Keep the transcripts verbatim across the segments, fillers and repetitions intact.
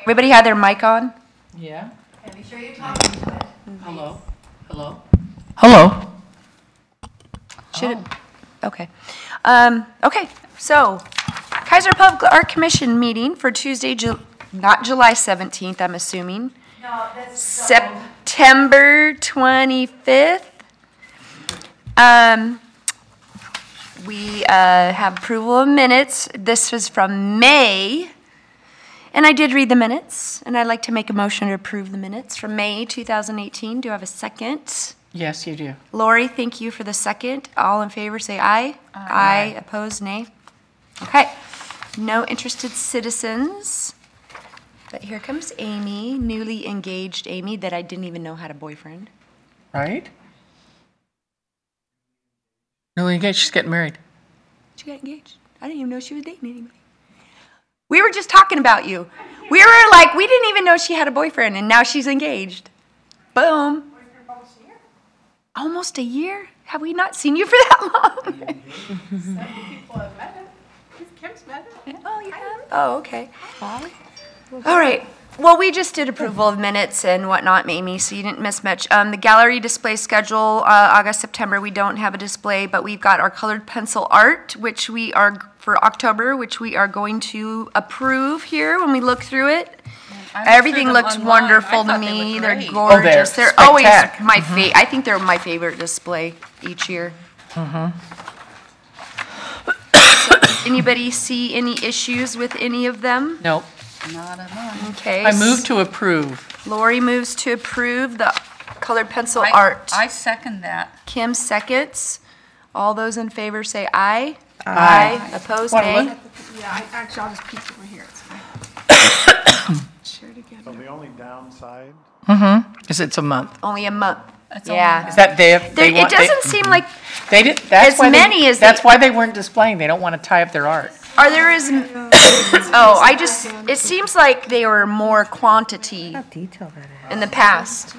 Everybody had their mic on? Yeah. And be sure you're talking to it. Hello? Hello? Hello? Should it? Okay. Um, okay, so Kaiser Public Art Commission meeting for Tuesday, Ju- not July seventeenth, I'm assuming. No, that's. September twenty-fifth. Um, we uh, have approval of minutes. This was from May. And I did read the minutes, and I'd like to make a motion to approve the minutes from May two thousand eighteen. Do I have a second? Yes, you do. Lori, thank you for the second. All in favor, say aye. Aye. Opposed, nay. Okay. No interested citizens. But here comes Amy, newly engaged Amy, that I didn't even know had a boyfriend. Right? Newly engaged, she's getting married. She got engaged. I didn't even know she was dating anybody. We were just talking about you. We were like, we didn't even know she had a boyfriend, and now she's engaged. Boom. Almost a year? Have we not seen you for that long? Some people have met him. Kim's met him. Oh, you have? Oh, okay. All right. Well, we just did approval of minutes and whatnot, Amy, so you didn't miss much. Um, the gallery display schedule, uh, August, September, we don't have a display, but we've got our colored pencil art, which we are, for October, which we are going to approve here when we look through it. Everything looks wonderful to me. They're gorgeous. Oh, they're They're always spectac. my fa- I think they're my favorite display each year. So, anybody see any issues with any of them? Nope. Not at all. Okay. I move to approve. Lori moves to approve the colored pencil I- art. I second that. Kim seconds. All those in favor say aye. Aye. Opposed, Wanna nay. look? Yeah, I, actually, I'll just peek over here, it's fine. Share So together. the only downside, Is it's a month. Only a month. That's only Yeah. Is that they, have- There, they it want, they, doesn't seem like, they did, that's as why many they, as that's they- why they weren't displaying. They don't want to tie up their art. are there as, oh, I just, it seems like they were more quantity Detail that is. in the past.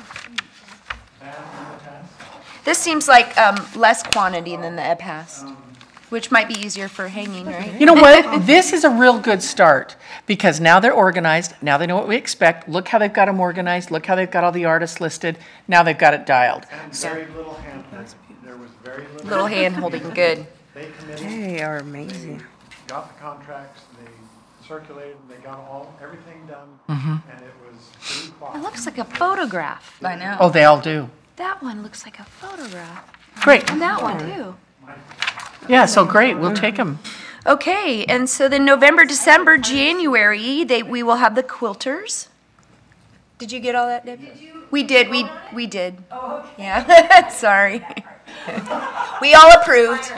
This seems like um, less quantity than the past, which might be easier for hanging, right? You know what? This is a real good start because now they're organized. Now they know what we expect. Look how they've got them organized. Look how they've got all the artists listed. Now they've got it dialed. and very little hand, there was very little. Little hand holding, good. They committed, They are amazing. got the contracts, they circulated, they got all, everything done, Mm-hmm. and it was three It o'clock. looks like a photograph. I know. Oh, they all do. That one looks like a photograph. Great. And that one too. Yeah, so great. We'll take them. Okay, and so then November, December, January, they, we will have the quilters. Did you get all that, Deb? We did, we, we did. Oh, okay. Yeah, sorry. We all approved.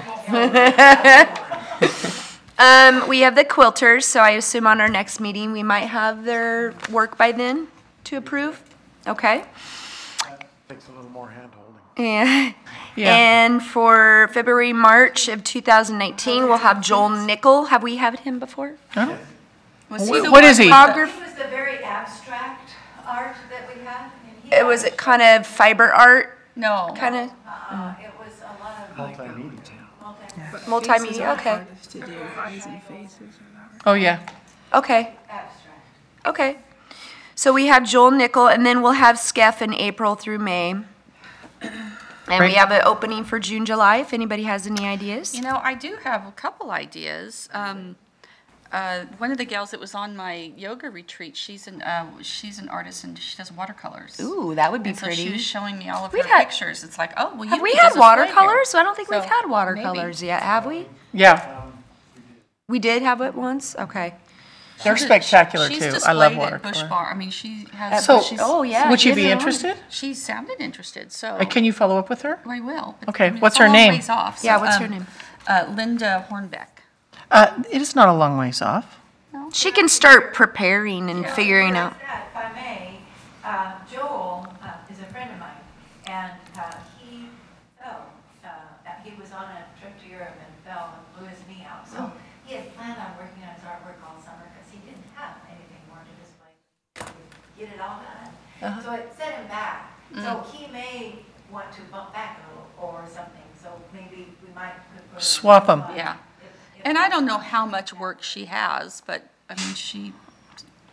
Um, we have the quilters, so I assume on our next meeting, we might have their work by then to approve? Okay. Takes a little more hand holding. Yeah. Yeah. And for February, March of two thousand nineteen, we'll have Joel Nickel. Have we had him before? Huh? Was he Wh- the What one- is he? Photograph- It was the very abstract art that we had. and he It was it kind of fiber art, No. kind of Uh, It was a lot of Multimedia. multi, multimedia. Okay. Artists to do eyes and faces or whatever. Oh, yeah. Okay. abstract. Okay. So we have Joel Nickel, and then we'll have Skeff in April through May. And we Great. have an opening for June, July, if anybody has any ideas. You know, I do have a couple ideas. Um, uh, one of the gals that was on my yoga retreat, she's an uh, she's an artist and she does watercolors. Ooh, that would be And so pretty. she was showing me all of We've her had- pictures. It's like, oh, well, you Have we could had just display here. watercolors? I don't think we've So, had maybe. watercolors yet, have we? Yeah. We did have it once? Okay. They're She's a- spectacular she's too. I love displayed at Bush watercolor. Bar. I mean, she has. So, she's, Oh, yeah. would you give be her on. interested? She sounded interested, so Uh, Can you follow up with her? I will. But, Okay, I mean, what's it's a her long name? ways off, so, Yeah, what's her um, name? Uh, Linda Hornbeck. Uh, it is not a long ways off. She can start preparing and figuring out. If I may, uh, Joel uh, is a friend of mine, and uh, he fell. uh, He was on a trip to Europe and fell and blew his knee out. So he had planned on working on his artwork all summer because he didn't have anything more to display. Get it all done. So it set him back. So he may want to bump back a little or something, so maybe we might. could put- Swap 'em. Yeah. If- if And I don't know how much work she has, but I mean, she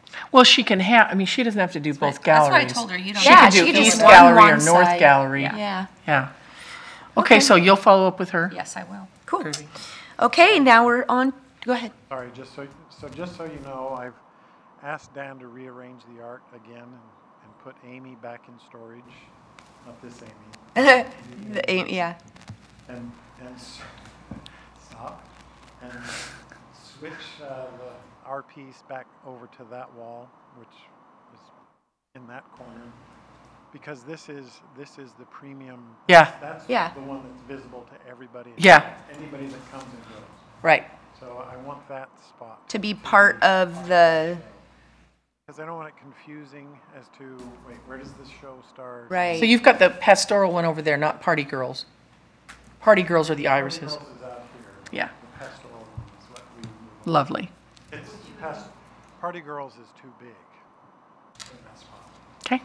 Well, she can have, I mean, she doesn't have to do both That's galleries. what I told her, you don't. She Yeah, can she do could just East one Gallery or one North side. Gallery. Yeah. Yeah. Okay, so you'll follow up with her? Yes, I will. Cool. Groovy. Okay, now we're on, go ahead. Sorry, just so, so just so you know, I've asked Dan to rearrange the art again and, and put Amy back in storage. Not this Amy. The aim- Yeah. And, and, s- stop. And switch uh, the, our piece back over to that wall, which is in that corner. Because this is, this is the premium. Yeah. That's Yeah. the one that's visible to everybody. Yeah. Anybody that comes and goes. Right. So I want that spot. To be part of the, Because I don't want it confusing as to, wait, where does this show start? So right. you've got the pastoral one over there, not Party Girls. Party Girls are the Party irises. Girls is out here. Yeah. The pastoral one is what we move. Lovely. It's, past, Party Girls is too big in that spot. Okay.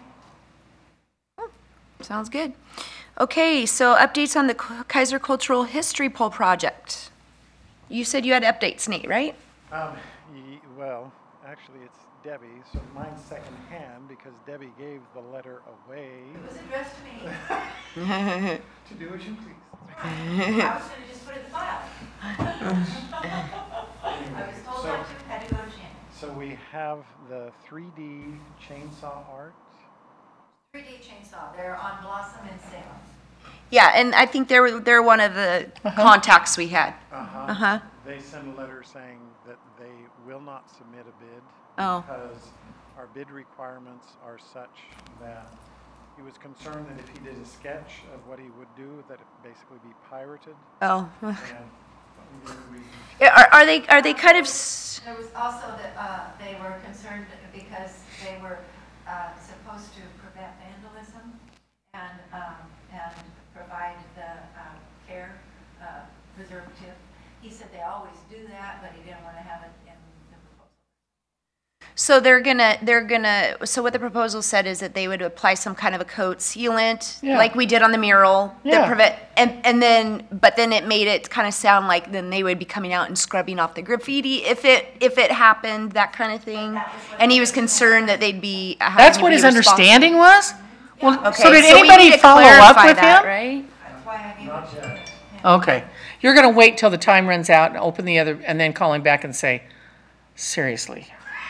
Sounds good. Okay, so updates on the Kaiser Cultural History Poll Project. You said you had updates, Nate, right? Um, ye- well, actually, it's Debbie, so mine's secondhand because Debbie gave the letter away It was addressed to me. to do as you please. I was gonna just put it in the file. I was told So- not to, had to go to Shannon. So we have the three D chainsaw art. three D chainsaw, they're on Blossom in Salem. Yeah, and I think they're, they're one of the contacts we had. Uh-huh. Uh-huh. They sent a letter saying that they will not submit a bid Oh. because our bid requirements are such that he was concerned that if he did a sketch of what he would do, that it basically be pirated. Oh. And we- we- Are, are they, are they kind of, s- There was also that, uh, they were concerned because they were, uh, supposed to prevent vandalism and, um, and provide the, uh, care, uh, preservative. He said they always do that, but he didn't want to have it in the proposal. so they're gonna, they're gonna, so what the proposal said is that they would apply some kind of a coat sealant, Yeah. like we did on the mural. that Yeah. prevent, and, and then, but then it made it kind of sound like then they would be coming out and scrubbing off the graffiti if it, if it happened, that kind of thing. And he was concerned that they'd be. having That's to what be his responsible. understanding was? Well, Okay, so did we anybody need to follow up clarify with that, him? Right? That's why I gave Not it to yet. him. Okay. You're gonna wait till the time runs out and open the other, and then call him back and say, seriously?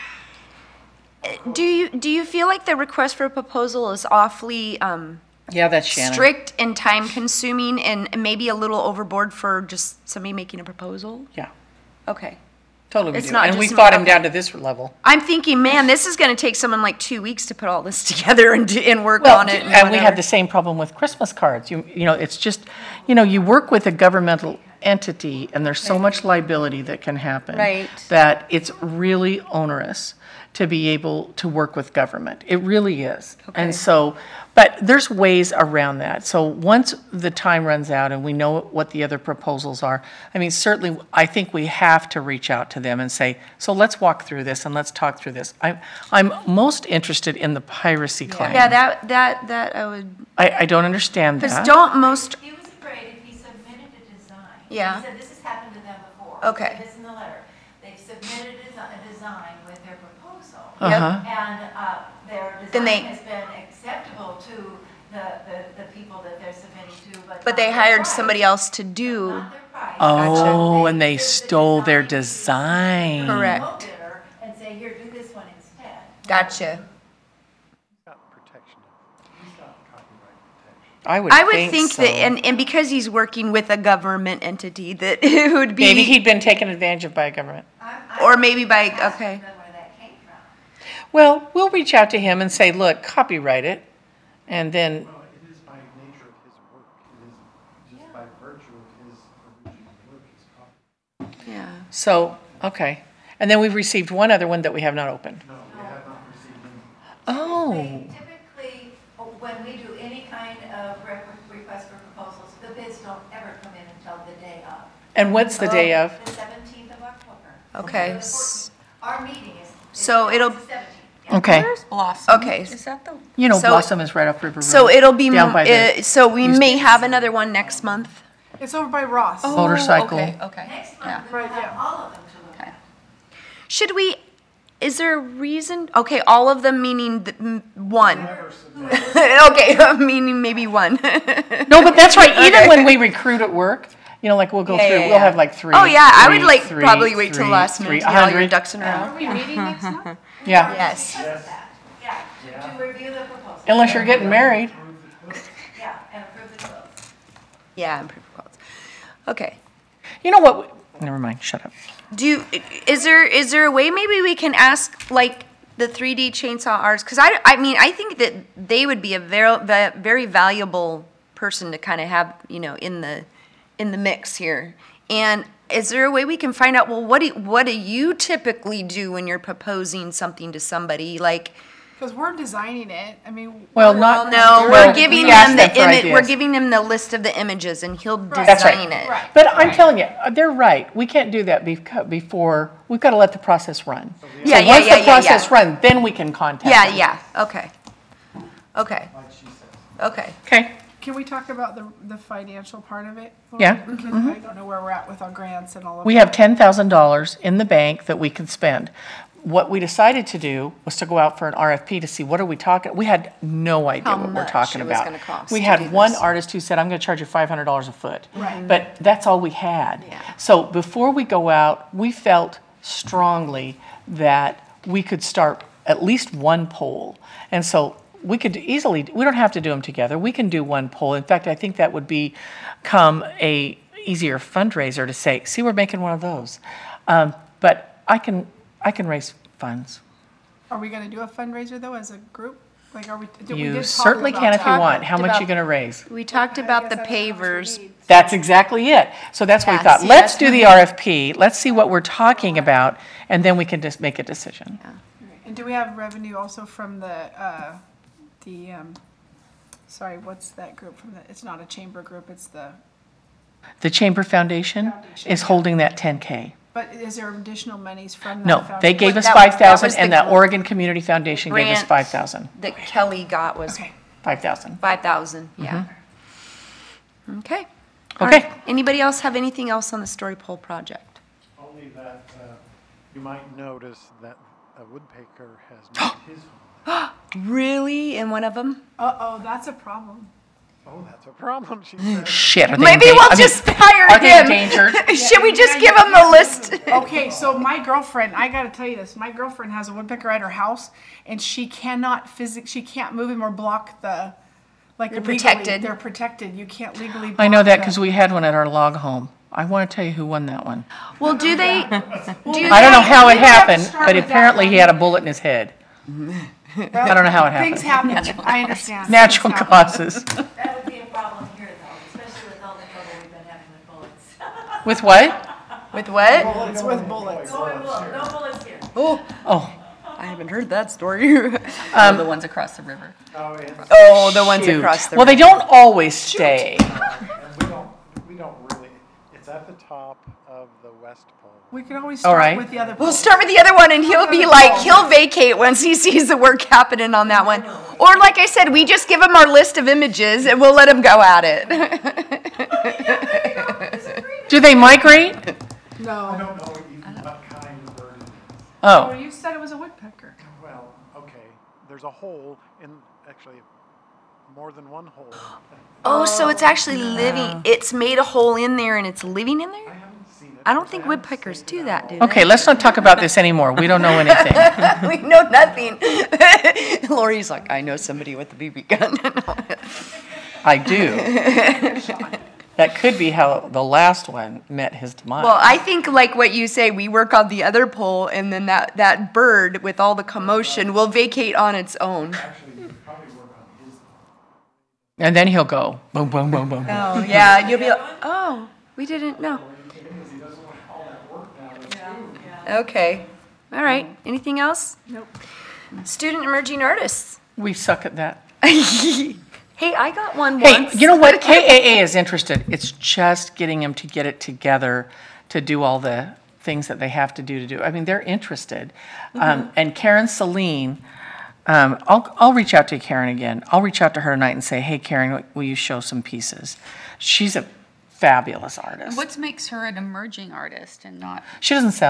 Do you, do you feel like the request for a proposal is awfully, um, Yeah, that's Shannon. strict and time consuming and maybe a little overboard for just somebody making a proposal? Yeah, Okay. totally we It's do. not And we just- fought him okay. down to this level. I'm thinking, man, this is gonna take someone like two weeks to put all this together and, do- and work Well, on it. and we whatever. had the same problem with Christmas cards. You, you know, it's just, you know, you work with a governmental entity and there's so much liability that can happen. Right. That it's really onerous to be able to work with government. It really is. Okay. And so, but there's ways around that. So once the time runs out and we know what the other proposals are, I mean, certainly, I think we have to reach out to them and say, so let's walk through this and let's talk through this. I, I'm most interested in the piracy claim. Yeah, that, that, that I would, I, I don't understand because that. don't most, He was afraid if he submitted a design. Yeah. He said this has happened to them before. Okay. He said this in the letter. They've submitted a desi- a design with their proposal. Uh-huh. And, uh, their Then design they- has been acceptable to the, the, the people that they're submitting to, but. but not they their hired price. somebody else to do. Not their price. Oh, and they give the stole their design to the design. Correct. low bidder and say, here, do this one instead. Gotcha. He's got protection. He's got copyright protection. I would I would think think so. that, and, and because he's working with a government entity, that it would be. Maybe he'd been taken advantage of by a government. I'm- I'm Or maybe by- asking okay. them where that came from. Well, we'll reach out to him and say, look, copyright it. And then, Well, it is by nature of his work. It is just by virtue of his original work, his copy. Yeah. so, okay. And then we've received one other one that we have not opened. No, we have not received any. Oh, They typically, when we do any kind of re- request for proposals, the bids don't ever come in until the day of. and what's the day of? The seventeenth of October. Okay. Or the fourteenth. Our meeting is. is So it'll- the seventeenth. yeah. Okay. Where's Blossom? Okay. Is that the, You know, So- Blossom is right off River Road. So it'll be, Down by the uh, so we may have another one next month. It's over by Ross. motorcycle. okay, okay. Next Yeah. month, we'll Right, have yeah. all of them to look Okay. at. Should we, is there a reason? Okay, all of them meaning th- m- one. Never submit. Okay, meaning maybe one. No, but that's right. Even when we recruit at work, you know, like we'll go Yeah, through, yeah, we'll yeah. have like three. Oh, yeah, I would three, like three, probably wait till three, last three, minute to a get all your hundred. ducks in a Are row. we meeting next month? Yeah, Yes. Yes. Yeah, to review the proposal. unless you're getting married. Yeah, and approve the quotes. Yeah, and proof of quotes. Okay. You know what? Never mind, shut up. Do you, is there is there a way maybe we can ask like the three D chainsaw artists? Because I, I mean I think that they would be a very very valuable person to kind of have, you know, in the in the mix here. And is there a way we can find out, well, what do what do you typically do when you're proposing something to somebody? Like, Because we're designing it. I mean. Well, we're- not- no, Well, we're giving we asked them them the for image. We're ideas. giving him the list of the images, and he'll That's right. design it. Right. But I'm telling you, uh, they're right. We can't do that beca- before, we've got to let the process run. Yeah, So yeah, once yeah, the yeah, yeah. process run, then we can contact Yeah, them. yeah. Okay. Okay. Like she says. Okay. Okay, Can we talk about the, the financial part of it? Yeah. Because I don't know where we're at with our grants and all of that. we have ten thousand dollars in the bank that we can spend. What we decided to do was to go out for an R F P to see what are we talking, we had no idea How what we're much talking it was about. gonna cost We to had do one this. artist who said, I'm gonna charge you five hundred dollars a foot. Right. But that's all we had. Yeah. So before we go out, we felt strongly that we could start at least one poll. And so we could easily, we don't have to do them together. We can do one poll. In fact, I think that would become a easier fundraiser to say, see, we're making one of those. Um, But I can, I can raise funds. Are we gonna do a fundraiser though as a group? Like, are we? did- we You did talk certainly about can if you that. want. How much about- you gonna raise? We talked I about guess the I don't know how much we pavers. need. That's exactly it. So that's what we Yeah, thought. see, Let's that's do the R F P, let's see what we're talking about, and then we can just make a decision. And do we have revenue also from the, uh, the, um, sorry, what's that group from the, it's not a chamber group, it's the, The Chamber Foundation Foundation, is yeah. holding that ten K. but is there additional monies from that No, foundation? they gave us That- five that thousand, was and the the Oregon Community Foundation gave us grant. five thousand. That Kelly got was Okay. Five thousand. five thousand. Yeah. Okay. All Okay. right. Anybody else have anything else on the story pole project? Only that uh, you might notice that a woodpecker has made his home. Really? In one of them? Uh-oh, that's a problem. Oh, that's a problem, she said. Shit, are they Maybe endan- we'll are they- just hire Are they him. endangered? Should we just Yeah, give you him the can't- list? Okay, so my girlfriend, I gotta tell you this, my girlfriend has a woodpecker at her house, and she cannot physic, she can't move him or block the, like They're legally, protected. They're protected, you can't legally block I know that because the- we had one at our log home. I want to tell you who won that one. Well, do they? Do I don't know they- how it we have to happened, start but with that apparently he one. had a bullet in his head. I don't know how it Things happened. happen, I understand. Natural Things happen. causes. That would be a problem here though, especially with all the trouble we've been having with bullets. With what? With what? Bullets with bullets. No bullets, no bullets here. Oh, I haven't heard that story. Um, the ones across the river. Oh, it's, Oh, the ones shoot. across the. Well, they don't always stay. and we don't, we don't really, it's at the top of the west pole. We can always All start right. with the other. We'll start with the other one, and he'll be like, he'll vacate once he sees the work happening on that one. Or like I said, we just give him our list of images, and we'll let him go at it. Do they migrate? I No. don't know even what kind of bird it is. Oh, Oh, you said it was a woodpecker. Well, okay, there's a hole in, actually, more than one hole. Oh, so it's actually living. It's made a hole in there, and it's living in I there. haven't seen it. I don't because think haven't woodpeckers staked do it that, out. do they? okay, let's not talk about this anymore. We don't know anything. We know nothing. Lori's like, I know somebody with a B B gun. I do. That could be how the last one met his demise. Well, I think like what you say, we work on the other pole, and then that, that bird with all the commotion will vacate on its own. Actually, you could probably work on his. And then he'll go, boom, boom, boom, boom. Oh, yeah, you'll be like, oh, we didn't know. Because he doesn't want all that work down there too. Okay, all right, anything else? Nope. Student emerging artists. We suck at that. Hey, I got one Hey, once. you know what? K A A is interested. It's just getting them to get it together to do all the things that they have to do to do. I mean, they're interested. Um, and Karen Celine, um, I'll, I'll reach out to Karen again. I'll reach out to her tonight and say, hey, Karen, will you show some pieces? She's a fabulous artist. What makes her an emerging artist and not? She doesn't sell.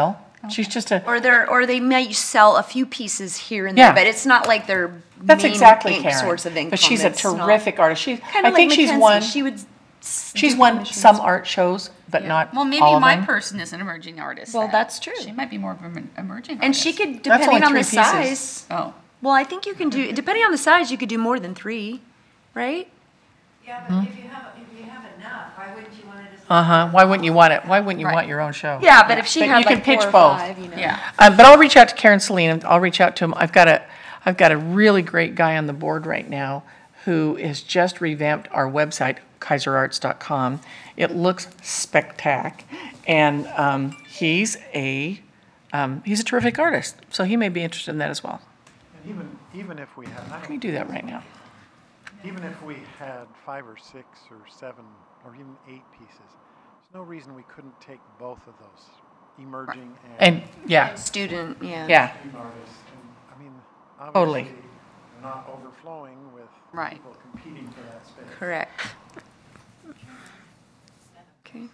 She's just a, Or they're, or they may sell a few pieces here and Yeah. there, but it's not like their that's main exactly in- Karen. source of income. But she's a It's not- terrific artist. She, Kinda I think like she's Mackenzie. won, She would. s- she's do won commissions. some art shows, but Yeah. not Well, maybe all of my them. person is an emerging artist. Well, then. that's true. She might be more of an emerging And artist. she could, That's only depending on three the pieces. size. Oh, Well, I think you can do, depending on the size, you could do more than three, right? Yeah, but if you have, if you have enough, why wouldn't you want to just? Uh-huh. Why wouldn't you want it? Why wouldn't you Right. want your own show? Yeah, but if she But had you can like pitch four or both. five, you know. yeah. Um, but I'll reach out to Karen Celine, and I'll reach out to him. I've got a, I've got a really great guy on the board right now who has just revamped our website, kaiser arts dot com. It looks spectac, and um, he's a, um, he's a terrific artist, so he may be interested in that as well. And even, even if we had, I Let me don't, do that right now. even if we had five or six or seven or even eight pieces, there's no reason we couldn't take both of those, emerging and And, yeah, Student, yeah. yeah, stream artists. And, I mean, Totally. obviously, we're not overflowing with Right. people competing for that space. Correct. Okay.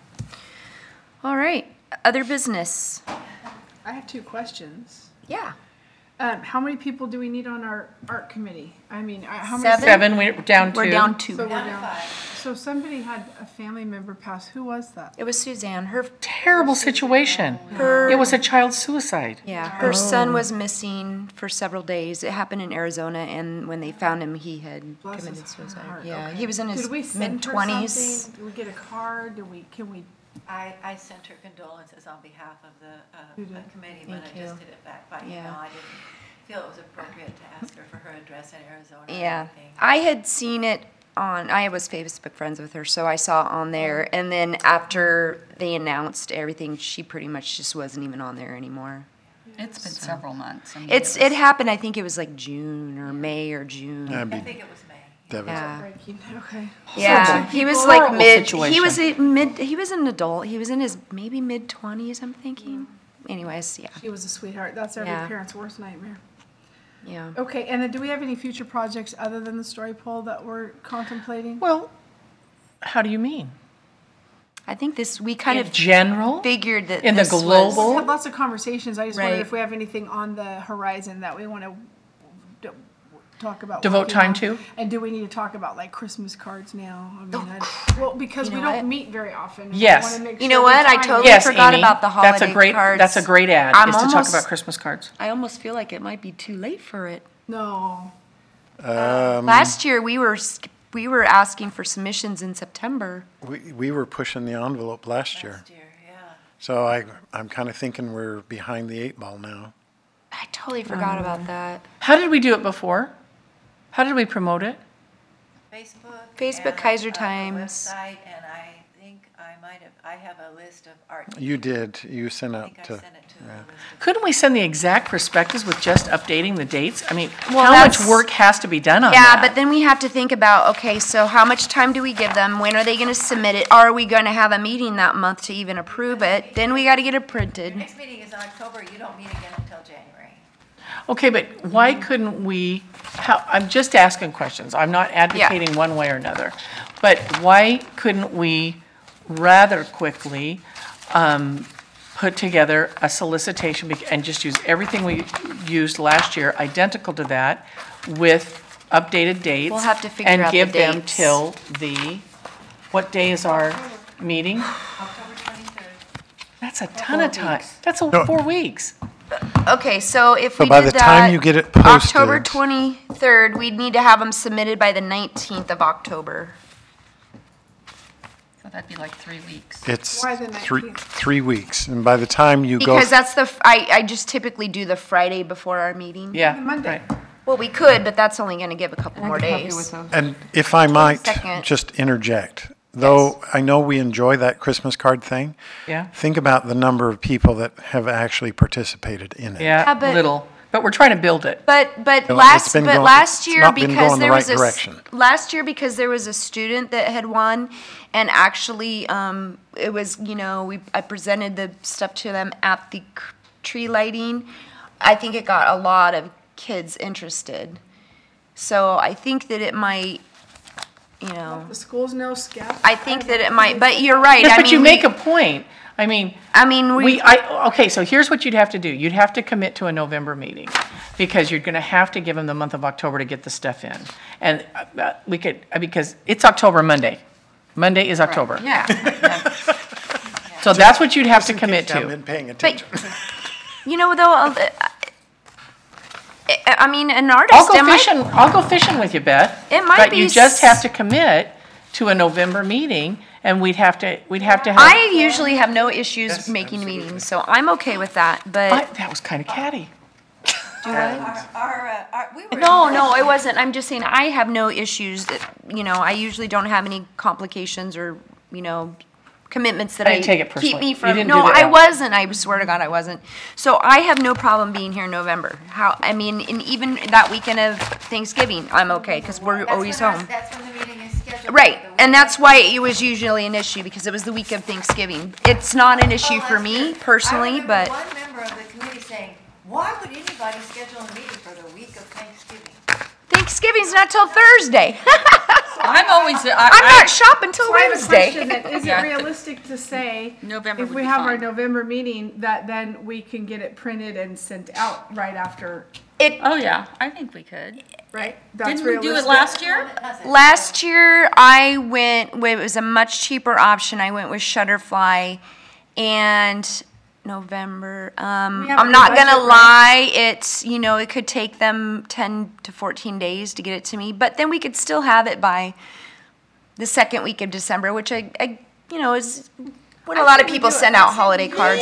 All right, other business. I have two questions. Yeah. Um, how many people do we need on our art committee? I mean, I- how many? Seven. seven, we're down two. We're down So two. we're down. So somebody had a family member pass. Who was that? It was Suzanne. Her, Terrible situation. her. It was a child suicide. Yeah, her son was missing for several days. It happened in Arizona, and when they found him, he had Bless his committed suicide. heart. Yeah, Okay. he was in his Did we send her mid-twenties. something? Did we get a card? Did we, can we? I, I sent her condolences on behalf of the, You uh, did? committee, but Thank I just you. did it back by Yeah. email. I didn't feel it was appropriate to ask her for her address in Arizona or Yeah, anything. I had seen it on, I was Facebook friends with her, so I saw it on there. And then after they announced everything, she pretty much just wasn't even on there anymore. It's been several months. I mean, It's, was- it happened, I think it was like June or May or June. That'd I be think it was May. devastating. Yeah. Breaking, okay. Yeah, Horrible. he was Horrible like mid, he situation. was a mid, he was an adult. He was in his maybe mid-twenties, I'm thinking. Anyways, yeah, She was a sweetheart. That's every Yeah. parent's worst nightmare. yeah. Okay, and then do we have any future projects other than the story pole that we're contemplating? Well, how do you mean? I think this, we kind In of general? figured that In the this was- global- We had lots of conversations. I just wondered Right. if we have anything on the horizon that we want to talk about. Devote working time on. to? And do we need to talk about like Christmas cards now? I mean, I- well, because You we know don't what? meet very often. We Yes. wanna make You sure know we what? I time totally it. Yes, forgot Amy. about the That's a holiday great, cards. that's a great ad, I'm is to talk almost- about Christmas cards. I almost feel like it might be too late for it. No. Um, Last year, we were, sk- we were asking for submissions in September. we, we were pushing the envelope last year. Last year, yeah. So I, I'm kind of thinking we're behind the eight ball now. I totally forgot about that. How did we do it before? How did we promote it? Facebook. Facebook, and, Kaiser uh, the Times. Website, and I think I might have, I have a list of art. You did, you sent I out think I to, sent it to yeah. a list of. Couldn't we send the exact prospectus with just updating the dates? I mean, Well, how much that's- work has to be done on Yeah, that? but then we have to think about, okay, so how much time do we give them? When are they gonna submit it? Are we gonna have a meeting that month to even approve it? Then we gotta get it printed. Next meeting is in October, you don't meet again until January. Okay, but why couldn't we, how, I'm just asking questions. I'm not advocating one way or another. But why couldn't we rather quickly um, put together a solicitation bec- and just use everything we used last year, identical to that, with updated dates? We'll have to figure And out the give them dates. till the, what day is our meeting? October twenty-third. That's a ton of time. weeks. That's a- No. four weeks. Okay, so if So we by did the time that, you get it October posted- twenty-third, we'd need to have them submitted by the nineteenth of October. So that'd be like three weeks. It's Why the three, nineteenth? three weeks. And by the time you go, Because that's the, f- I, I just typically do the Friday before our meeting. Yeah. Monday. right. Well, we could, but that's only gonna give a couple more days. and if I might Second. just interject, though I know we enjoy that Christmas card thing, Yeah. think about the number of people that have actually participated in it. Yeah, Yeah, but- little. But we're trying to build it. But, but Well, last, it's been but going- last it's year, not been because going the there was right a, s- direction. last year, because there was a student that had won, and actually, um, it was, you know, we, I presented the stuff to them at the c- tree lighting. I think it got a lot of kids interested. So I think that it might, you know, The schools know scout. I think that it might, but you're right. Yes, I but you mean, make we- a point. I mean, I mean, we, we, I, okay, so here's what you'd have to do. You'd have to commit to a November meeting, because you're gonna have to give them the month of October to get the stuff in. And uh, we could, uh, because it's October Monday. Monday is October. Yeah. yeah. So that's what you'd have to commit I've to. been paying attention. you know, though, uh, I, I mean, an I'll artist, go it might, fishing, I'll go fishing with you, Beth. It might But you be just s- have to commit to a November meeting, and we'd have to, we'd have to have. I usually have no issues Yes, making absolutely. meetings, so I'm okay with that, I- but. That was kind of catty. Our, our, uh, our, we were. No, no, it wasn't. I'm just saying I have no issues that, you know, I usually don't have any complications or, you know, commitments that I I didn't take it keep personally. me You from. didn't No, do that. I wasn't. I swear to God, I wasn't. So I have no problem being here in November. How, I mean, and even that weekend of Thanksgiving, I'm okay, because we're That's always when our- home. That's when the meeting is scheduled. Right, the week and that's of- why it was usually an issue, because it was the week of Thanksgiving. It's not an issue Oh, for that's me good. personally, I but. remember one member of the committee saying, why would anybody schedule a meeting for the week of Thanksgiving? Thanksgiving's not till Thursday. I'm always, I, I'm I, not shopping till So I have a question Wednesday. then, is it Yeah. realistic to say, November if would we be have our fine. November meeting, that then we can get it printed and sent out right after, It, oh yeah, I think we could. right? That's Didn't we do it realistic. last year? last year I went, well, it was a much cheaper option. I went with Shutterfly and November. Um, We have I'm a not budget, gonna right? lie, it's, you know, it could take them ten to fourteen days to get it to me, but then we could still have it by the second week of December, which I, I you know, is when a lot of think we people do it. send out holiday cards,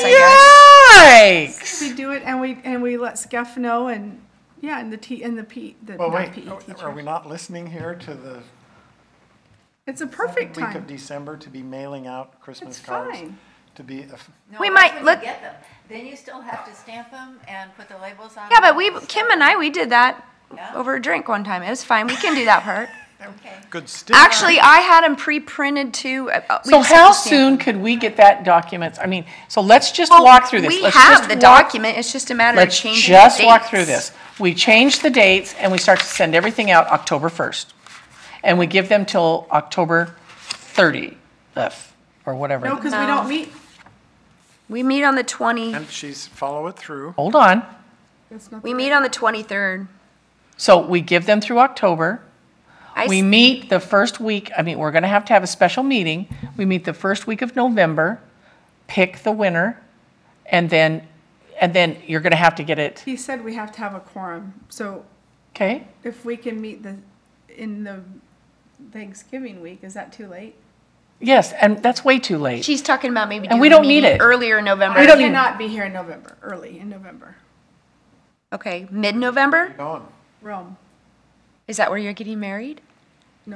I guess. Yikes! We do it and we, and we let Scuff know and, yeah, and the T, and the P, the, Well, not wait, P E are- teacher. are we not listening here to the It's a perfect week of time. December to be mailing out Christmas It's cards? fine. To be, a f- No, We that's might when you let- get them. Then you still have to stamp them and put the labels on. Yeah, them but we, Kim and I, we did that Yeah. over a drink one time. It was fine. We can do that part. Okay. good still. Actually, I had them pre-printed too. Uh, uh, we So just have how to stamp soon them. could we get that documents? I mean, so let's just Well, walk through this. We Let's have just the walk- document. It's just a matter of Let's changing just the walk through dates. this. We change the dates and we start to send everything out October first. And we give them till October thirtieth, or whatever. No, because we No. don't meet, We meet on the twenty. And she's, follow it through. Hold on. that's not. We the meet right- on the twenty-third. So we give them through October. I We s- meet the first week, I mean, we're gonna have to have a special meeting. We meet the first week of November, pick the winner, and then, and then you're gonna have to get it, He said we have to have a quorum, so okay? if we can meet the, in the Thanksgiving week, is that too late? Yes, and that's way too late. She's talking about maybe And doing we the don't need meeting it. earlier in November. I don't need- cannot be here in November, early in November. Okay, mid-November? Going. Rome, Is that where you're getting married? no.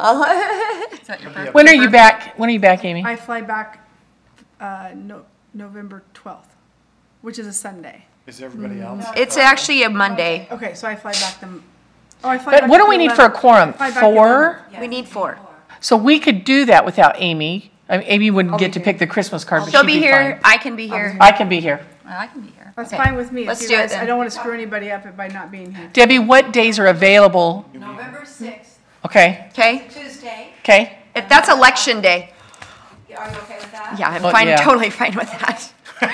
Is that your birthday? When are you back, when are you back, Amy? I fly back, uh, no, November twelfth, which is a Sunday. Is everybody else? It's actually a Monday. Okay, so I fly back the, oh, I fly But back what do the we need for a eleventh. quorum? Fly back the Four? We need four. So we could do that without Amy. I mean, Amy wouldn't get to pick the Christmas card, but She'll she'd be be here. fine. I can be here. I can be here. Well, I can be here. That's Okay. fine with me. if Let's you do it guys- I then. don't want to screw anybody up by not being here. Debbie, what days are available? November sixth, Okay, Okay? Tuesday. okay. If that's election day. Are you okay with that? Yeah, I'm Well, fine, yeah. totally fine with that.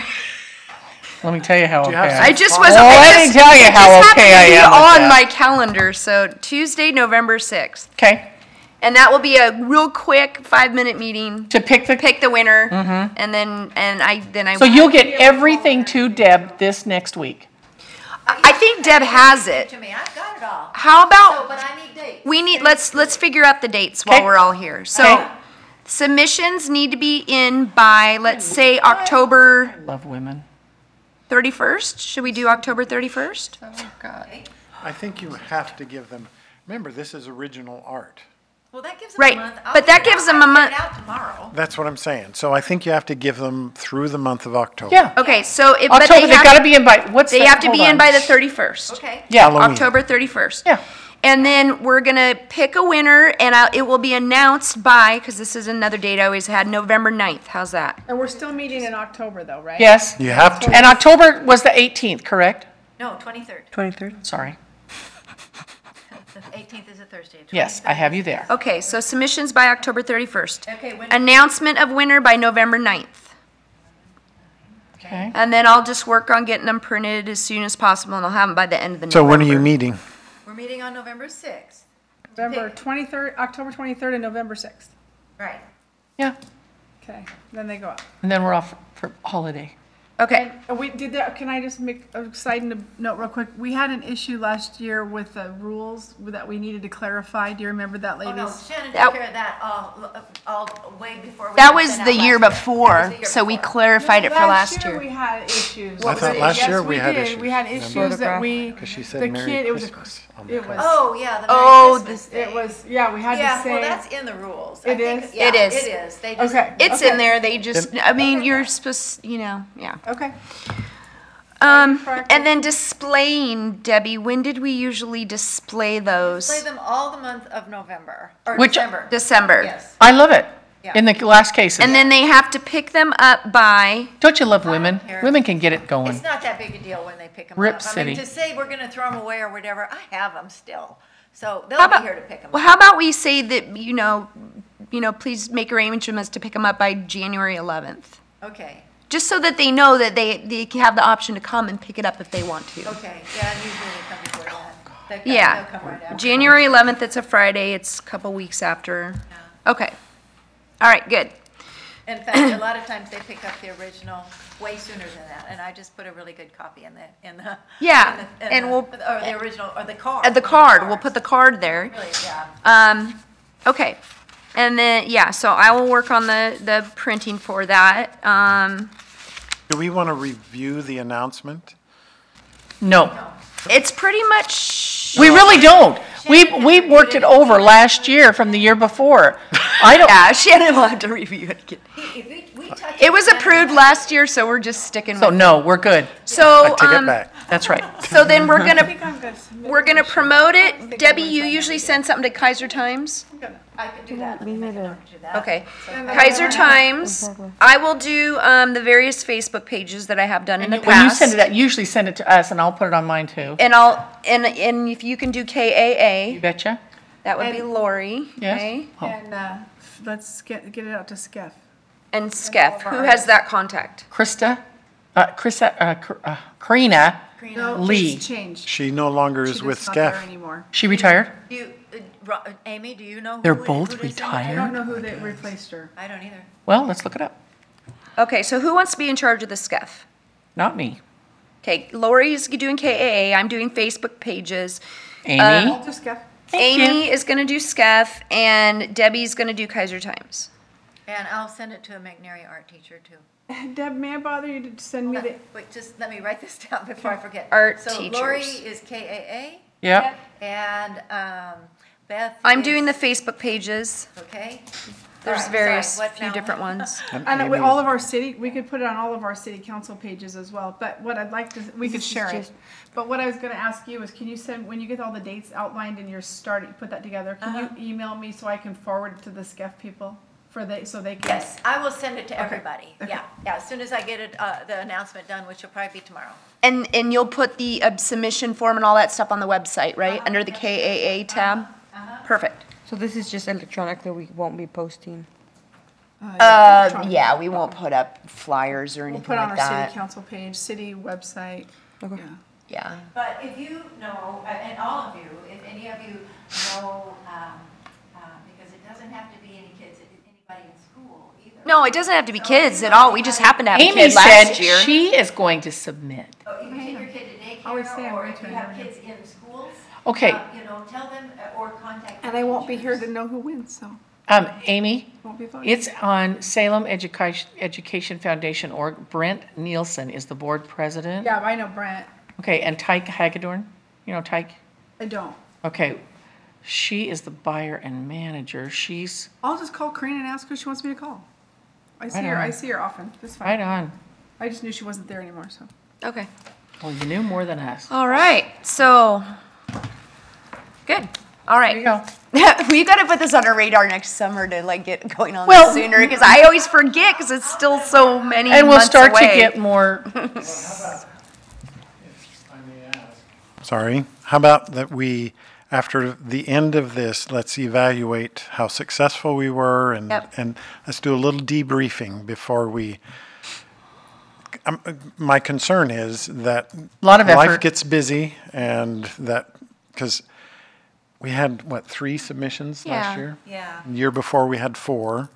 Let me tell you how Do okay you have I some- I just was. Well, I let me just- tell you it how just okay happened to I be am with on that. my calendar, so Tuesday, November sixth. Okay, And that will be a real quick five-minute meeting. to pick the, Pick the winner, and then, and I, then I. so you'll get everything to Deb this next week. I think Deb has it. To me, I've got it all. How So, about, but I need dates. we need, let's, let's figure out the dates while Okay. we're all here. Okay. So submissions need to be in by, let's say, October Love women. thirty-first. Should we do October thirty-first? Oh, God. I think you have to give them, remember, this is original art. Well, that gives them Right, a month. I'll but that get it gives out. them a I'll month- get it out tomorrow. That's what I'm saying. So I think you have to give them through the month of October. Yeah, Okay, so it, but October, they they gotta have, be in by, what's they the- have to hold be in on. by the thirty-first. Okay. Yeah, Halloween. October thirty-first. Yeah. And then we're gonna pick a winner, and I, it will be announced by, because this is another date I always had, November ninth. How's that? And we're still meeting in October though, right? Yes, You have to. and October was the eighteenth, correct? No, twenty-third. twenty-third? Sorry. The eighteenth is a Thursday. Yes, I have you there. Okay, so submissions by October thirty-first. Okay, when- Announcement of winner by November ninth. Okay. And then I'll just work on getting them printed as soon as possible, and I'll have them by the end of the So November. when are you meeting? We're meeting on November sixth. November pick- twenty-third, October twenty-third and November sixth. Right. Yeah, Okay, then they go up. and then we're off for holiday. Okay. Uh, We did that, can I just make a side n- note real quick? We had an issue last year with the rules that we needed to clarify. Do you remember that, Oh, ladies? no, Shannon That- took care of that all, all way before. we That sent was out the last year That before, was the year so we before. clarified it for last We year. had issues. I thought Yes, last year we had did. issues. We had Remember? issues that we, Because she said the Merry kid, it was, a- Christmas on the it card. was, Oh, yeah, the Oh, Merry Christmas it Day. was, yeah, we had to Yeah, well, say. that's in the rules. I It think- is? yeah, It is. It is. They just. Okay. It's okay. in there, they just, I mean, you're supposed, you know, yeah. Okay. Um, Practice. and then displaying, Debbie, when did we usually display Play those? them all the month of November, or Which- December. December. Yes. I love it, Yeah. in the last cases. And then they have to pick them up by, Don't you love women? care. Women can get it It's going. not that big a deal when they pick them Rip up. I mean, City. to say we're gonna throw them away or whatever, I have them still. So how they'll be about, here to pick them well, up. how about we say that, you know, you know, please make arrangements to pick them up by January eleventh? Okay, Just so that they know that they, they can have the option to come and pick it up if they want to. okay, yeah, and usually they come before that. They come- Yeah. They'll come right after. January eleventh, it's a Friday, it's a couple weeks after. Okay. All right, good. In fact, a lot of times they pick up the original way sooner than that, and I just put a really good copy in the, in the. Yeah, in the- in and the- we'll- Or the original, or the card. Uh, the card, we'll put the card there. Really, yeah. Um, okay. And then, yeah, so I will work on the, the printing for that. Um, Do we want to review the announcement? No, it's pretty much, we really don't. We, we worked it over last year from the year before. I don't, yeah, Shannon will have to review it again. If we- we touch It was then- approved last year, so we're just sticking so with it. no, we're good. So, I take it um, back. That's right. so then we're I gonna, think I'm gonna submit we're gonna it. promote it. Debbie, you usually send something to Kaiser Times? I could do that. Let me make a note to do that. Okay. And then- Kaiser Times. I will do, um, the various Facebook pages that I have done in the When you past. send it out, usually send it to us and I'll put it on mine too. And I'll, and, and if you can do K A You A, betcha? that would be Lori, Yes. okay? Oh. And, uh, let's get, get it out to Skeff. And Skeff, who has that contact? Krista, uh, Krista, uh, Kar- uh, Karina, No, Lee. it's changed. She no longer is She's with not there Skeff. anymore. she retired? Do you, uh, Ro- uh, Amy, do you know? who They're it- both who they sent it to? I retired? don't know who they replaced her. I don't either. Well, let's look it up. Okay, so who wants to be in charge of the Skeff? Not me. Okay, Lori's doing K A A, I'm doing Facebook pages. Amy? I'll do Skeff. Thank Amy is gonna do Skeff, and Debbie's gonna do Kaiser Times. And I'll send it to a McNary art teacher too. Deb, may I bother you to send me the, Wait, just let me write this down before I forget. Art So Lori teachers. is K Yep. A A, and um, Beth I'm is- doing the Facebook pages. Okay. There's All right, various, sorry, what few now? different ones. And and with Amy- all of our city, we could put it on all of our city council pages as well, but what I'd like to, we could share it. But what I was gonna ask you is, can you send, when you get all the dates outlined in your start, put that together, can Uh-huh. you email me so I can forward it to the Skeff people? For they, so they can. Yes, I will send it to everybody. Okay. Yeah, yeah, as soon as I get it, uh, the announcement done, which will probably be tomorrow. And, and you'll put the uh, submission form and all that stuff on the website, right? Under the K A A tab? Perfect. So this is just electronically, we won't be posting. Uh, yeah, we won't put up flyers or We'll anything put on like our city that. council page, city website. Okay. Yeah. Yeah. But if you know, uh, and all of you, if any of you know, um, uh, because it doesn't have to be any kids, anybody in school either. No, it doesn't have to be kids at all. We just happen to have a Amy kid said last year. she is going to submit. Oh, you can take your kid to Always say daycare, I'm or going if to, you I have never kids in schools. Okay. uh, You know, tell them, uh, or contact. And I won't be here teachers. to know who wins, so Um, Amy, won't be voting. it's on Salem Education, Education Foundation org. Brent Nielsen is the board president. Yeah, I know Brent. Okay, and Tyke Hagedorn, you know Tyke? I don't. Okay, she is the buyer and manager. She's I'll just call Karina and ask who she wants me to call. I see Right her, I on. see her often. That's fine. right on. I just knew she wasn't there anymore, so. Okay. Well, you knew more than us. All right, so, good. All There you right. go. We've got to put this on our radar next summer to like get going on Well- this sooner, because I always forget, because it's still so many And we'll months start to away. get more, Sorry. How about that we, after the end of this, let's evaluate how successful we were and, Yep. and let's do a little debriefing before we um, my concern is that Lot of life effort. gets busy, and that, because we had, what, three submissions Yeah. last year? Yeah. The year before, we had four.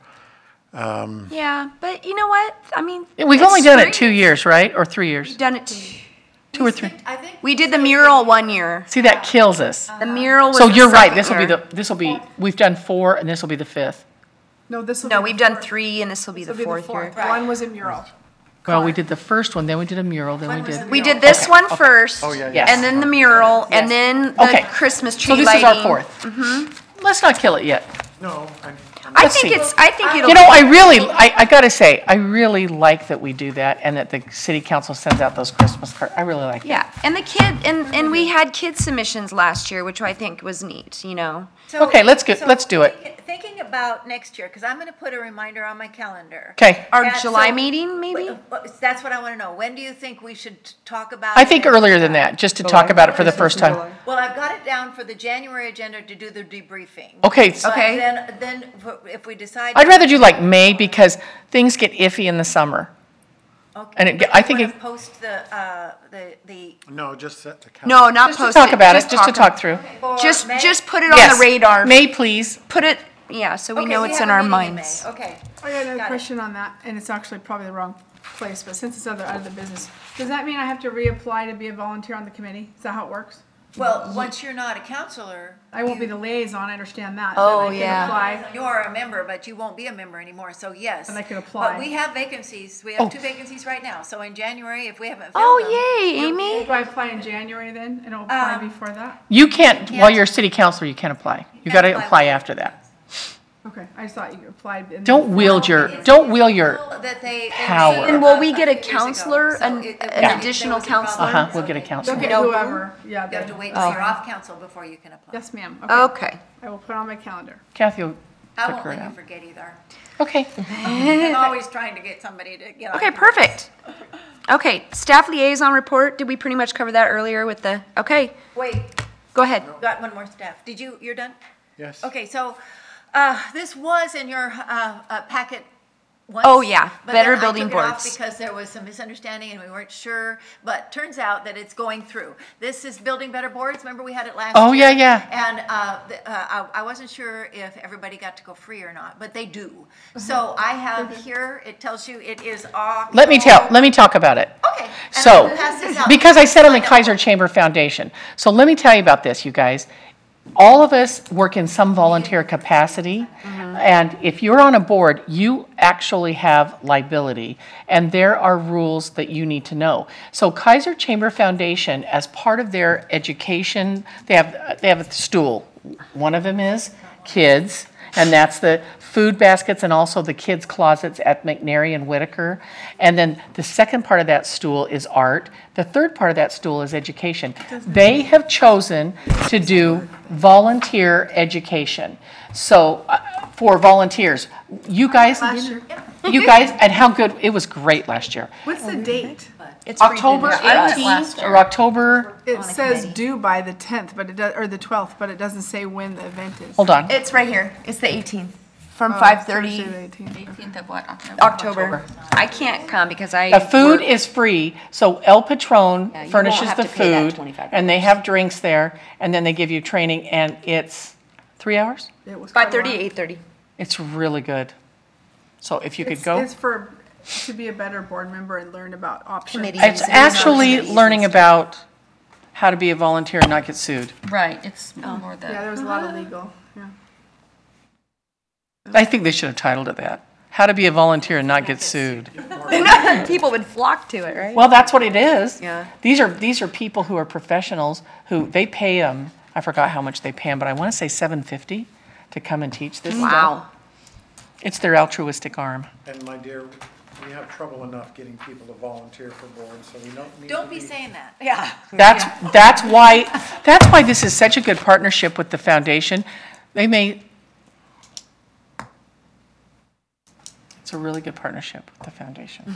Yeah, but you know what? I mean. We've it's only done it free. two years, right? Or three years? We've done it two. Two or three. I think. We did the mural one year. See, that kills us. The mural was So the you're right, second this will be year. the, this will be, we've done four, and this will be the fifth. No, this will No, be we've the done fourth. three, and this will be This the will be fourth year. Right. One was a mural. Well, we did the first one, then we did a mural, then we When was did. the We did this one first. Oh, yeah, yeah. Yes. And then the mural, and then Okay. the Christmas So tree this is lighting. our fourth. Let's not kill it yet. No, I, I Let's think see. it's, I think it'll. You know, I really, I, I gotta say, I really like that we do that and that the city council sends out those Christmas cards. I really like it. Yeah, and the kid, and, and we had kid submissions last year, which I think was neat, you know? So- Okay, let's go- so let's do it. thinking- Thinking about next year, because I'm going to put a reminder on my calendar. Okay. Our And July so- meeting, maybe? Wait, uh, That's what I want to know. When do you think we should t- talk about? I it? think earlier than that, just to talk about it for the first time. Well, I've got it down for the January agenda to do the debriefing. Okay, s- But Okay. Then, then if we decide. I'd rather do like May because things get iffy in the summer. Okay, and it- but I you think wanna it- Post the, uh, the, the. no, just set the calendar. No, not Just to post it. talk about it, just to talk through. for Just, May? just put it on Yes. the radar. May, please. Put it, yeah, so we Okay, know it's have in a our meeting in minds. May. Okay. I got another Got it. question on that, and it's actually probably the wrong place, but since it's other, out of the business, does that mean I have to reapply to be a volunteer on the committee? Is that how it works? Well, once you're not a counselor. I won't be you- the liaison, I understand that. Oh, but I can yeah. apply. You're a member, but you won't be a member anymore, so yes. And I could apply. But we have vacancies, we Oh. have two vacancies right now, so in January, if we haven't filled Oh, them. yay, you'll- Amy. Do I apply in January then, and I'll apply Um, before that? You can't, while Can't. you're a city councilor, you can't apply. You can't gotta apply apply when- after that. Okay, I just thought you applied. and Don't then- wield your, It's- don't it's wield a your, rule that they- they power. made And will we a get a few years ago, counselor, so an- it- it- an there additional was a problem, counselor? Uh-huh, so we'll get a they- counselor. Okay, No. whoever, yeah. You have to then- wait Oh. until you're off council before you can apply. Yes, ma'am, okay. Okay. I will put it on my calendar. Kathy will I check won't her let you out. forget either. Okay. I'm always trying to get somebody to get on. Okay, perfect. Okay, staff liaison report, did we pretty much cover that earlier with the, okay, Wait, go ahead. got one more staff. Did you, you're done? Yes. Okay, so, uh, this was in your, uh, uh, packet once. Oh, yeah, but better then I building took it off boards. Because there was some misunderstanding and we weren't sure, but turns out that it's going through. This is building better boards, remember we had it last year? Oh, yeah, yeah. And, uh, the- uh, I, I wasn't sure if everybody got to go free or not, but they do. Mm-hmm. So I have here, it tells you it is off. Let me tell, let me talk about it. Okay. and So, I'll pass this out. because I said I'm the Kaiser Chamber Foundation. So let me tell you about this, you guys. All of us work in some volunteer capacity. And if you're on a board, you actually have liability. And there are rules that you need to know. So Kaiser Chamber Foundation, as part of their education, they have, they have a stool. One of them is kids, and that's the food baskets and also the kids' closets at McNary and Whitaker. And then the second part of that stool is art. The third part of that stool is education. They have chosen to do volunteer education. So, uh, for volunteers, you guys, you guys, and how good, it was great last year. What's the date? It's October redundant. I was last eighteenth year. or October, It says due by the tenth, but it does, or the twelfth, but it doesn't say when the event is. hold on. It's right here, it's the eighteenth, from Oh, five thirty Thursday the eighteenth. eighteenth of what, October? October. I can't come because I. The food work. is free, so El Patron Yeah, you won't furnishes have the to pay that food, twenty-five and they have drinks there, and then they give you training, and it's three hours? It was quite a Five thirty, while. eight thirty. It's really good. So if you could It's- go. It's for, to be a better board member and learn about options. Committees. It's actually learning about how to be a volunteer and not get sued. Right, it's Oh. more the. Yeah, there was a lot of legal, yeah. I think they should have titled it that. How to be a volunteer and not get sued. People would flock to it, right? Well, that's what it is. Yeah. These are, these are people who are professionals who, they pay them, I forgot how much they pay them, but I want to say seven fifty to come and teach this stuff. Wow. It's their altruistic arm. And my dear, we have trouble enough getting people to volunteer for boards, so we don't need to Don't be saying that. Yeah. That's, that's why, that's why this is such a good partnership with the foundation. They may, it's a really good partnership with the foundation.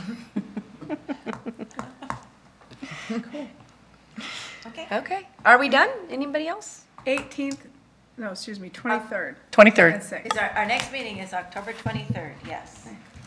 Okay. Okay, are we done? Anybody else? Eighteenth, no, excuse me, twenty-third twenty-third. at six. Is our, our next meeting is October twenty-third, yes.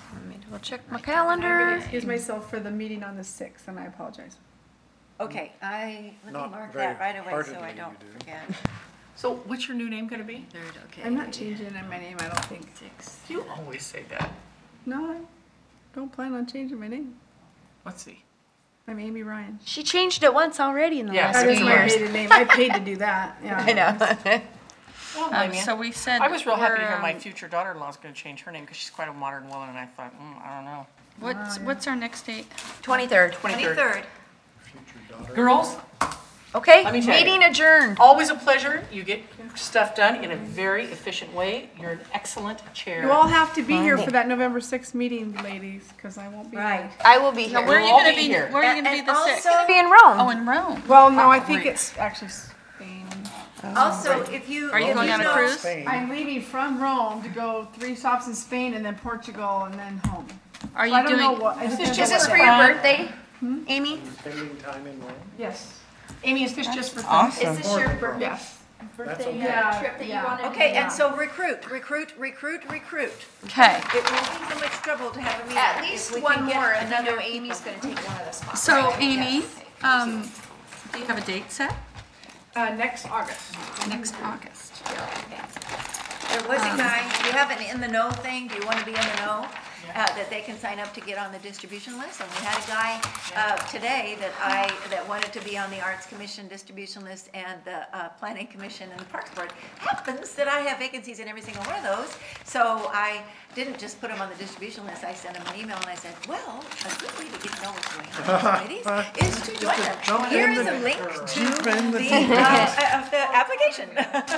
We'll check my I'm calendar. gonna excuse myself for the meeting on the sixth, and I apologize. Okay, I, let me Not mark very that right away so heartedly I you don't do. forget. So what's your new name gonna be? Third, okay. I'm not changing my name, I don't think. Six. You always say that. No, I don't plan on changing my name. Let's see. I'm Amy Ryan. She changed it once already in the Yeah, last That few is my years. maiden name. I paid to do that, yeah. I know. Um, so we said. I was real happy to we're, hear my um, future daughter-in-law's gonna change her name, because she's quite a modern woman, and I thought, mm, I don't know. What's, what's our next date? Twenty-third. Twenty-third. Future daughter. Girls, Okay, Let me tell you. meeting adjourned. always a pleasure. You get stuff done in a very efficient way. You're an excellent chair. You all have to be here for that November sixth meeting, ladies, because I won't be here. Right. I will be here. Where are you all gonna be be, here. where are you gonna be And the sixth? also- Be in Rome. Oh, in Rome. Well, no, I think Great. it's actually Spain. Also, if you. Are you if going on a know- cruise? Spain. I'm leaving from Rome to go three stops in Spain and then Portugal and then home. Are So I you don't know doing, what. Is Is this for your birthday, Amy? Spending time in Rome. Yes. Amy, is this just for? awesome. Is this your birthday, Yes. That's okay. Yeah, trip that you yeah. wanted? Okay, and so recruit, recruit, recruit, recruit. okay. It won't be so much trouble to have a meeting. At if least we one can get more, and then another Amy's gonna take one of the spots. So Amy, um, do you have a date set? Uh, next August. Next August. There was a guy, do you have an in the know thing? Do you want to be in the know? Uh, that they can sign up to get on the distribution list. And we had a guy, uh, today that I, that wanted to be on the Arts Commission distribution list and the, uh, Planning Commission and the Parks Board. Happens that I have vacancies in every single one of those. So I didn't just put him on the distribution list. I sent him an email and I said, well, a good way to get to know what's going on, ladies, is to join them. jump Here in is the- a link jump to in the the, deep uh, of the application.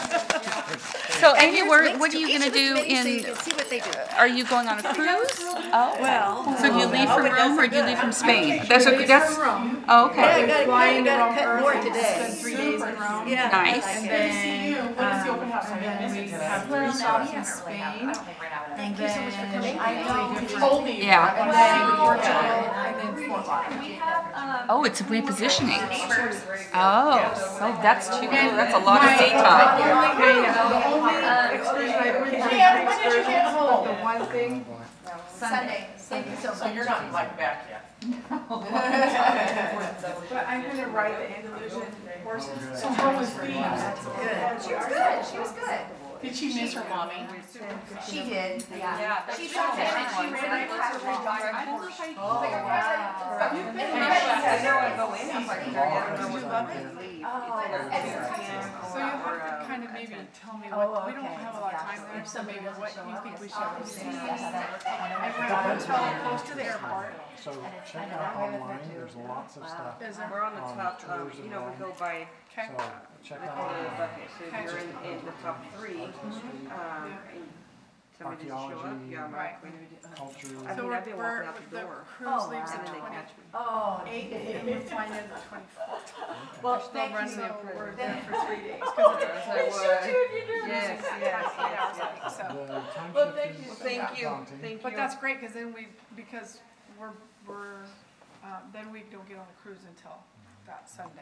So And Amy, here's where, links what are to you each gonna of the do committees so you in, can see what they do. are you going on a cruise? Oh, Well. so do you leave Oh, from it does Rome or look do you good. leave from Spain? That's, Days okay. that's, from Rome. Oh, Yeah, I okay. gotta, Flying I to gotta Rome cut more first, today. spend three days in Rome. Yeah. Nice. I And like it. then, When is the um, open house? I and didn't then miss we it today. have three stops in Spain. Thank you so much for coming. I know. Told me you Yeah. were. I And wanted to see then what you were Portugal, doing. and then Fort Lauderdale. Oh, it's a repositioning. Oh, so that's too, that's a lot of date The time. only, the only excursion I really had excursions, but the one thing, Sunday. Thank you so So you're not like back yet. but I'm gonna ride the Andalusian horses. So how was Thebes? She was good, she was good. Did she miss her mommy? She did, yeah. Yeah, She felt it, and she ran across the road. Oh, wow. You've been So you'll have to kind of maybe tell me what, we don't have a lot of time there, so maybe what you think we should see. I went to a hotel close to the airport. So check out online, there's lots of stuff. Is there- We're on the Um, top, um, tours you know, we around. go by Okay. So check the out color online. bucket, so if you're in, in the top three, um, and somebody doesn't show up, Archaeology, yeah, I'm Right. like, I Culture. mean, So I've we're, been we're, walking out the the door, cruise leaves and at then they twenty, catch me. Oh, eight, and we're flying in the twenty-fourth. well, Still thank you. running, so so we're much. there for three days, cause it's I was. Yes, yes, eight yes, hours a yes. week, so. The time Well, shift thank is you. Well, thank you, daunting. thank you. But that's great, cause then we, because we're, we're, um, then we don't get on the cruise until that Sunday.